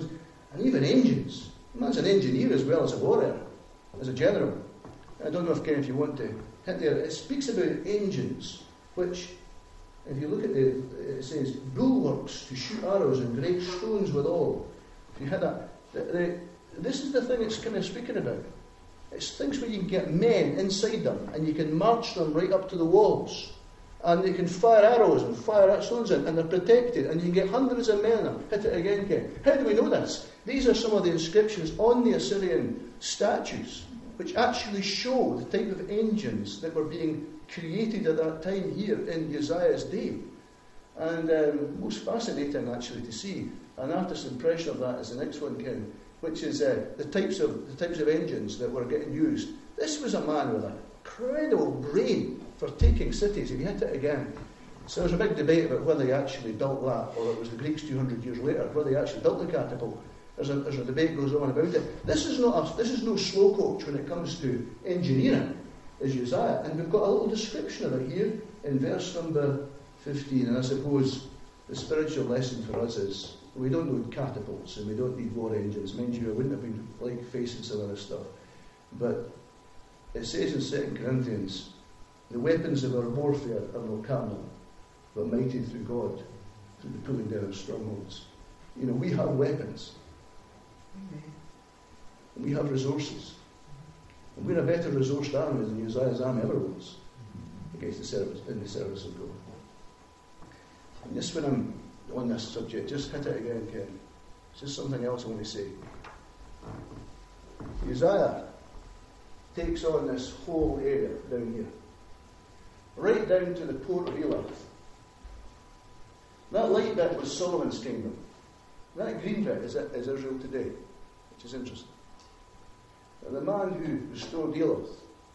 and even engines. The man's an engineer as well as a warrior, as a general. I don't know if you want to hit there. It speaks about engines, which, if you look at it says bulwarks to shoot arrows and great stones withal. If you had that, this is the thing it's kind of speaking about. It's things where you can get men inside them and you can march them right up to the walls. And they can fire arrows and fire stones in, and they're protected, and you can get hundreds of men in them. Hit it again, Ken. How do we know this? These are some of the inscriptions on the Assyrian statues, which actually show the type of engines that were being created at that time here in Uzziah's day. And most fascinating, actually, to see an artist's impression of that is the next one, Ken, which is the types of engines that were getting used. This was a man with an incredible brain for taking cities. If you hit it again. So there's a big debate about whether they actually built that, or it was the Greeks 200 years later, whether they actually built the catapult. There's a debate goes on about it. This is no slow coach when it comes to engineering, is Uzziah. And we've got a little description of it here in verse number 15. And I suppose the spiritual lesson for us is we don't need catapults and we don't need war engines. Mind you, I wouldn't have been like facing some of this stuff. But it says in 2 Corinthians, the weapons of our warfare are no carnal, but mighty through God, through the pulling down of strongholds. You know, we have weapons. And we have resources. And we're a better resourced army than Uzziah's army ever was in the service of God. And just when I'm on this subject, just hit it again, Ken. It's just something else I want to say. Uzziah takes on this whole area down here, right down to the port of Elath. That light bit was Solomon's kingdom. That green bit is Israel today, which is interesting. And the man who restored Elath,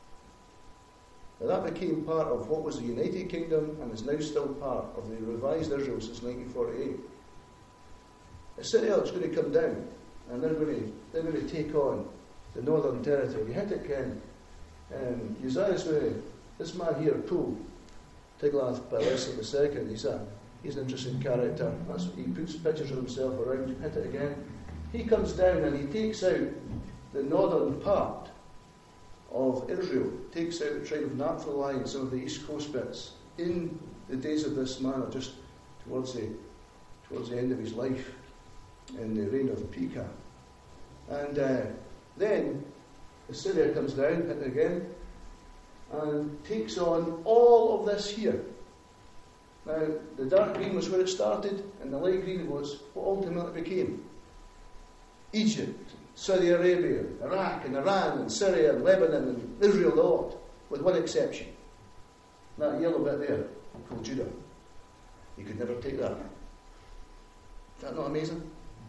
that became part of what was the United Kingdom and is now still part of the revised Israel since 1948. Assyria is going to come down, and they're going to take on the northern territory. You hit it, Ken. Uzziah's going to, this man here, Pul, Tiglath-Pileser II, he's an interesting character. He puts pictures of himself around. Hit it again. He comes down and he takes out the northern part of Israel, takes out the tribe of Naphtali and some of the east coast bits in the days of this man, or just towards the end of his life in the reign of Pekah. And then Assyria comes down, hit it again, and takes on all of this here. Now, the dark green was where it started, and the light green was what ultimately became Egypt, Saudi Arabia, Iraq, and Iran, and Syria, and Lebanon, and Israel, the lot, with one exception. That yellow bit there, called Judah. You could never take that. Is that not amazing?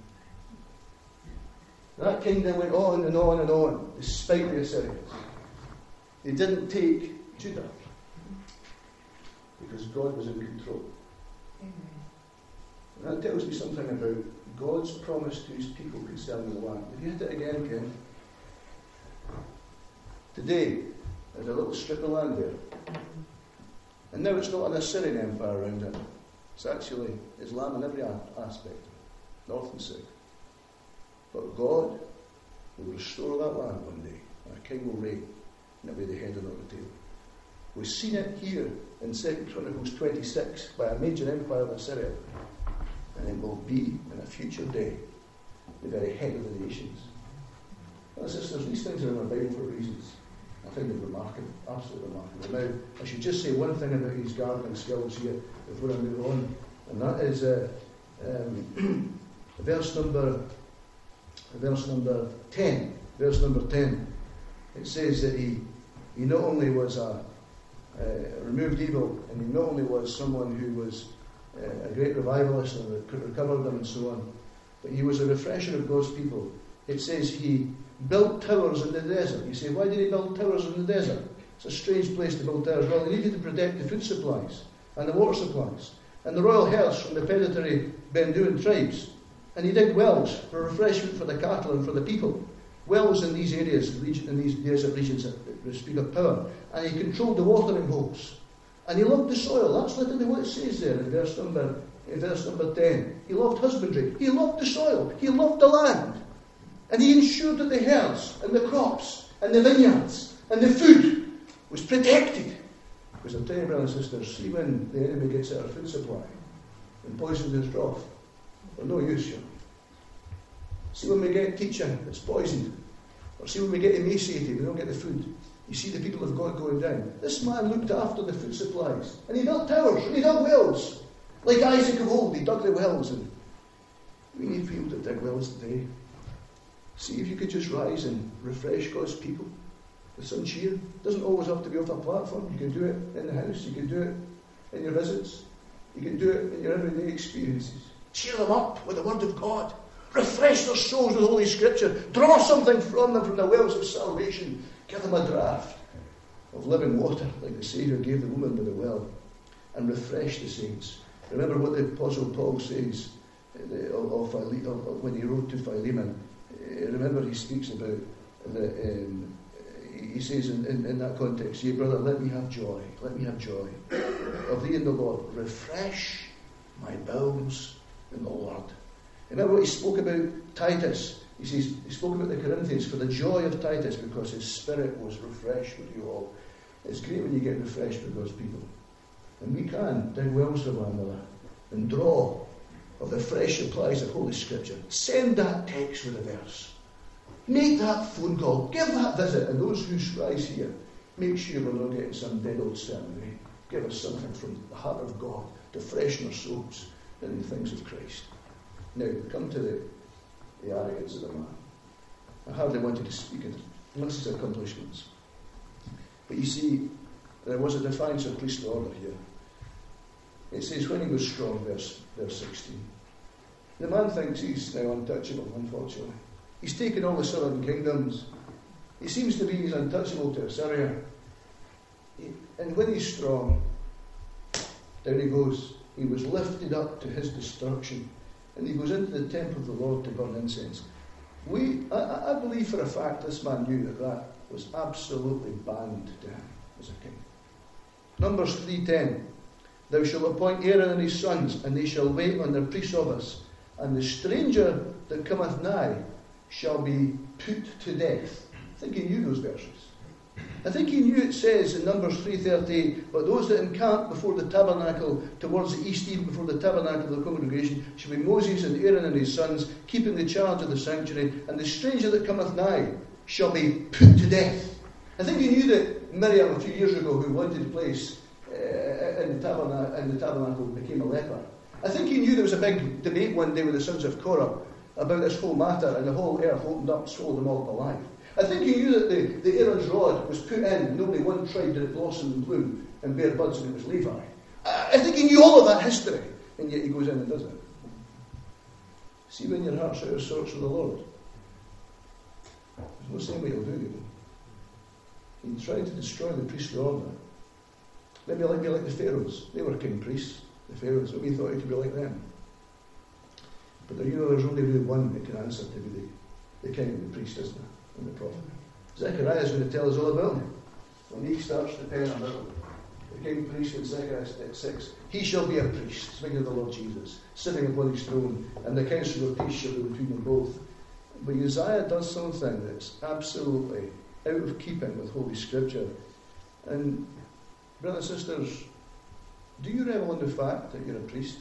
That kingdom went on and on and on, despite the Assyrians. They didn't take Judah, because God was in control. Amen. And that tells me something about God's promise to his people concerning the land. If you hit it again, Ken. Today, there's a little strip of land there. And now it's not an Assyrian empire around it. It's actually Islam in every aspect, north and south. But God will restore that land one day, and a king will reign, and it'll be the head and not the tail. We've seen it here in 2 Chronicles 26 by a major empire of Assyria, and it will be in a future day the very head of the nations. Well, sisters, these things are in our Bible for reasons. I think they're remarkable, absolutely remarkable. Now, I should just say one thing about his gardening skills here before I move on, and that is verse number 10. Verse number 10. It says that he not only was removed evil, and he not only was someone who was a great revivalist and could recover them and so on, but he was a refresher of God's people. It says he built towers in the desert. You say, why did he build towers in the desert? It's a strange place to build towers. Well, he needed to protect the food supplies and the water supplies and the royal herds from the predatory Bedouin tribes. And he did wells for refreshment for the cattle and for the people. Wells in these areas, in these desert regions that speak of power. And he controlled the watering holes. And he loved the soil. That's literally what it says there in verse number In verse number 10, he loved husbandry, he loved the soil, he loved the land, and he ensured that the herds and the crops and the vineyards and the food was protected. Because I'm telling you, brothers and sisters, see when the enemy gets at our food supply and poisons his broth, they're no use, you know. See when we get teaching that's poisoned, or see when we get emaciated, we don't get the food. You see the people of God going down. This man looked after the food supplies, and he built towers, and he dug wells. Like Isaac of old, he dug the wells, and we need people to dig wells today. See if you could just rise and refresh God's people with some cheer. It doesn't always have to be off a platform. You can do it in the house, you can do it in your visits, you can do it in your everyday experiences. Cheer them up with the Word of God. Refresh their souls with Holy Scripture. Draw something from them from the wells of salvation. Give them a draught of living water, like the Saviour gave the woman by the well, and refresh the saints. Remember what the Apostle Paul says when he wrote to Philemon. Remember he speaks about he says in that context, "Yea, brother, let me have joy of thee in the Lord. Refresh my bowels in the Lord." Remember what he spoke about Titus. He says, he spoke about the Corinthians for the joy of Titus, because his spirit was refreshed with you all. It's great when you get refreshed with God's people. And we can dig wells for one another and draw of the fresh supplies of Holy Scripture. Send that text with a verse. Make that phone call. Give that visit. And those who rise here, make sure we're not getting some dead old sermon. Give us something from the heart of God to freshen our souls in the things of Christ. Now, come to the arrogance of the man. I hardly wanted to speak amongst his accomplishments. But you see, there was a defiance of priestly order here. It says, when he was strong, verse 16. The man thinks he's now untouchable, unfortunately. He's taken all the southern kingdoms. He seems to be he's untouchable to Assyria. And when he's strong, down he goes. He was lifted up to his destruction. And he goes into the temple of the Lord to burn incense. I believe for a fact this man knew that was absolutely banned to him as a king. Numbers 3:10. Thou shalt appoint Aaron and his sons, and they shall wait on their priest's office. And the stranger that cometh nigh shall be put to death. I think he knew those verses. I think he knew it says in Numbers 3:38, but those that encamp before the tabernacle towards the east, even before the tabernacle of the congregation, shall be Moses and Aaron and his sons, keeping the charge of the sanctuary, and the stranger that cometh nigh shall be put to death. I think he knew that Miriam a few years ago, who wanted a place in the tabernacle, became a leper. I think he knew there was a big debate one day with the sons of Korah about this whole matter, and the whole earth opened up and swallowed them all alive. I think he knew that the Aaron's rod was put in, and only one tribe did it blossom and bloom and bear buds, and it was Levi. I think he knew all of that history, and yet he goes in and does it. See when your heart's out of sorts with the Lord. There's no saying what he'll do. He tried to destroy the priestly order. Maybe like the Pharaohs. They were king priests, the Pharaohs, so we thought he could be like them. But there's only really one that can answer to be the king and the priest, isn't there? And the prophet. Zechariah is going to tell us all about him. When he starts to pen about the king priest in Zechariah 6, he shall be a priest, speaking of the Lord Jesus, sitting upon his throne, and the counsel of peace shall be between them both. But Uzziah does something that's absolutely out of keeping with Holy Scripture. And brothers and sisters, do you revel in the fact that you're a priest?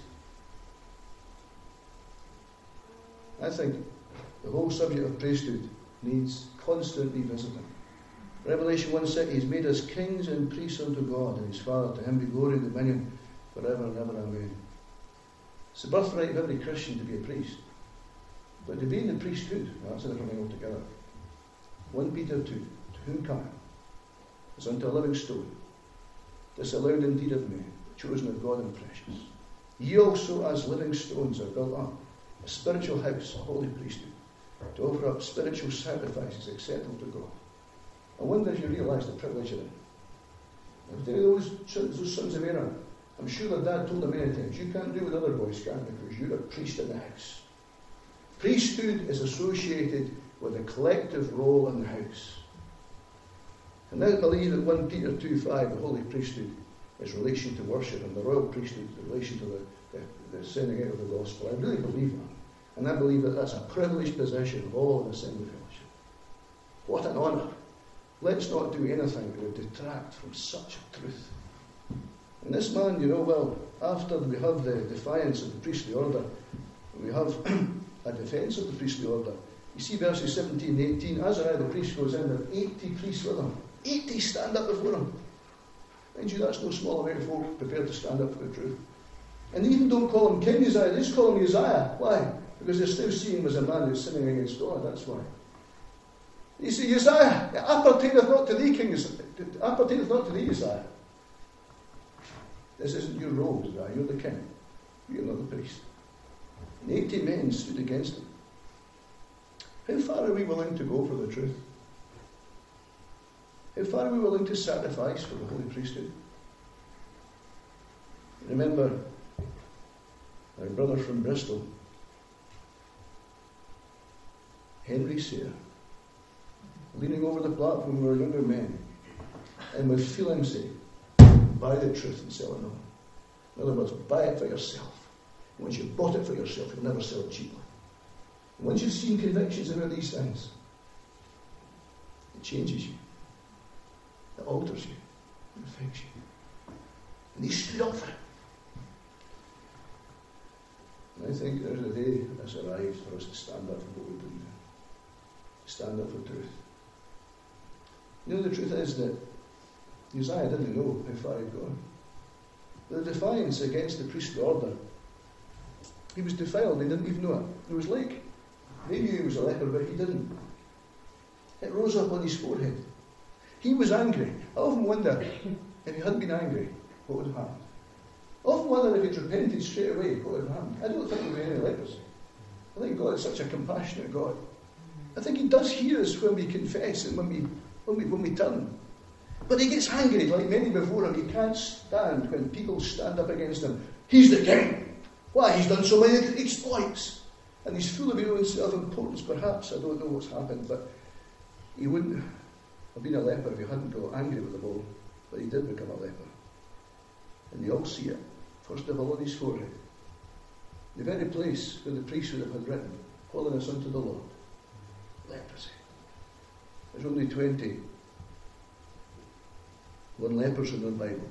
I think the whole subject of priesthood needs constant revisiting. Revelation 1:6, he's made us kings and priests unto God and his Father. To him be glory and dominion forever and ever. Amen. It's the birthright of every Christian to be a priest. But to be in the priesthood, that's a different thing altogether. 1 Peter 2, to whom cometh, as unto a living stone, disallowed indeed of men, chosen of God and precious. Ye also as living stones are built up, a spiritual house, a holy priesthood, to offer up spiritual sacrifices acceptable to God. I wonder if you realise the privilege of it. If those sons of Aaron, I'm sure their dad told them many times, you can't do what other boys can because you're a priest in the house. Priesthood is associated with a collective role in the house. And I believe that 1 Peter 2:5, the holy priesthood, is relation to worship, and the royal priesthood is relation to the sending out of the gospel. I really believe that. And I believe that that's a privileged position of all of Assembly Fellowship. What an honour. Let's not do anything that would detract from such a truth. And this man, after we have the defiance of the priestly order, we have a defence of the priestly order. You see verses 17 and 18, Azariah the priest goes in, there are 80 priests with him. 80 stand up before him. Mind you, that's no small amount of folk prepared to stand up for the truth. And they even don't call him King Uzziah, they just call him Uzziah. Why? Because they're still seeing him as a man who's sinning against God, that's why. You see, Uzziah, it appertaineth not to thee, King Uzziah. It appertaineth not to thee, Uzziah. This isn't your role, Uzziah, you're the king. You're not the priest. And 80 men stood against him. How far are we willing to go for the truth? How far are we willing to sacrifice for the holy priesthood? Remember, our brother from Bristol, Henry Sayre, leaning over the platform where younger men, and with feeling say, buy the truth and sell it not. In other words, buy it for yourself. Once you've bought it for yourself, you'll never sell it cheaply. And once you've seen convictions about these things, it changes you. It alters you. It affects you. And he stood up for it. And I think there's a day that's arrived for us to stand up for what we believe in. To stand up for truth. The truth is that Uzziah didn't know how far he'd gone. The defiance against the priestly order, he was defiled, he didn't even know it. It was like, maybe he was a leper, but he didn't. It rose up on his forehead. He was angry. I often wonder, if he hadn't been angry, what would have happened? I often wonder if he'd repented straight away, what would have happened? I don't think there would be any leprosy. I think God is such a compassionate God. I think he does hear us when we confess and when we turn. But he gets angry, like many before him. He can't stand when people stand up against him. He's the king. Why? He's done so many exploits. And he's full of his own self-importance, perhaps. I don't know what's happened, but he wouldn't have been a leper if he hadn't got angry with them all. But he did become a leper. And they all see it, first of all on his forehead. The very place where the priest would have had written, calling us unto the Lord. Leprosy. There's only 21 lepers in the Bible.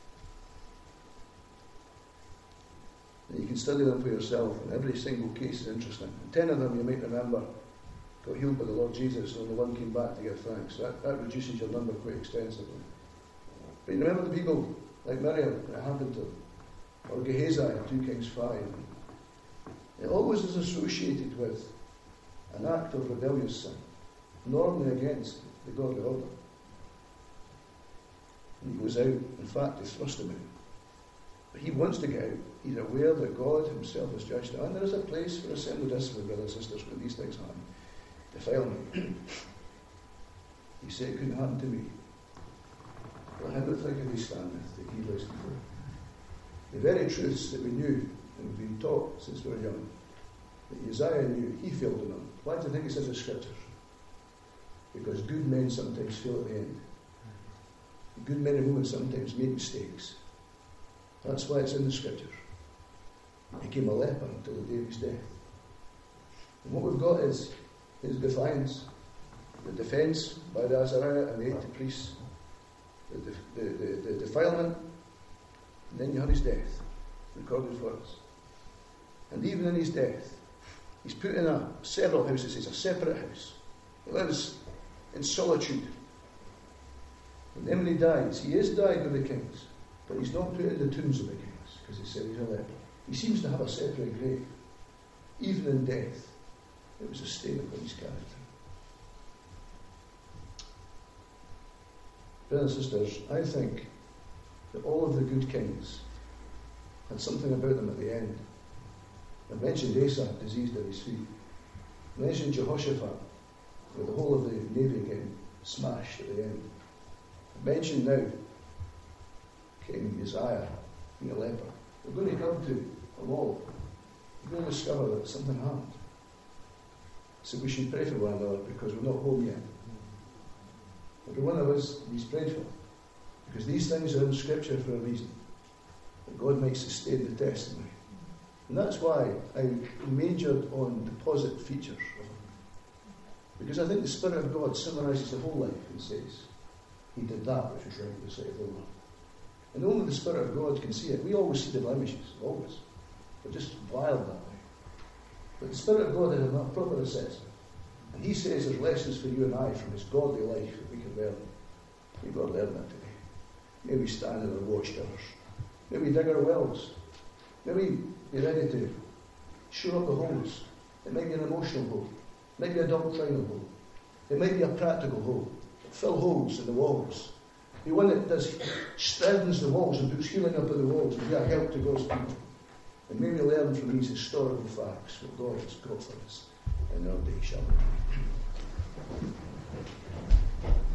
And you can study them for yourself, and every single case is interesting. And 10 of them, you might remember, got healed by the Lord Jesus, and only one came back to give thanks. That reduces your number quite extensively. But you remember the people like Miriam, that happened to them, or Gehazi in 2 Kings 5. It always is associated with an act of rebellious sin, normally against the godly order. And he goes out, in fact, to thrust him out. But he wants to get out. He's aware that God himself has judged it. And there is a place for assembly discipline, brothers and sisters, when these things happen. Defilement. He said it couldn't happen to me. But how would think if he standeth that he lives before? The very truths that we knew and we've been taught since we were young, that Uzziah knew, he failed in them. Why do you think it's in the scriptures? Because good men sometimes fail at the end. Good men and women sometimes make mistakes. That's why it's in the scriptures. He became a leper until the day of his death. And what we've got is his defiance, the defence by the Azariah and the 80 priests, the defilement, and then you have his death, recorded for us. And even in his death, he's put in several houses. He's a separate house. He lives in solitude. And then when he dies, he is died with the kings, but he's not put in the tombs of the kings, because he said he's a leper. He seems to have a separate grave. Even in death, it was a stain upon his character. Brothers and sisters, I think that all of the good kings had something about them at the end. I mentioned Asa, diseased at his feet. I mentioned Jehoshaphat, with the whole of the navy getting smashed at the end. I mentioned now King Uzziah being a leper. We're going to come to a wall. We're going to discover that something happened. So we should pray for one another, because we're not home yet. Every one of us needs prayed for, because these things are in Scripture for a reason, that God might sustain the testimony. And that's why I majored on the positive features of him. Because I think the Spirit of God summarises the whole life and says, he did that which was right in the sight of the Lord. And only the Spirit of God can see it. We always see the blemishes, always. We're just wild that way. But the Spirit of God has a proper assessment. And he says there's lessons for you and I from his godly life that we can learn. We've got to learn that today. Maybe stand in our watchtowers. Maybe dig our wells. Maybe be ready to shore up the holes. It might be an emotional hole. It might be a doctrinal hole. It might be a practical hole. Fill holes in the walls. Be one that strengthens the walls and puts healing up in the walls and be a help to God's people. And maybe learn from these historical facts what God has got for us in our day, shall we?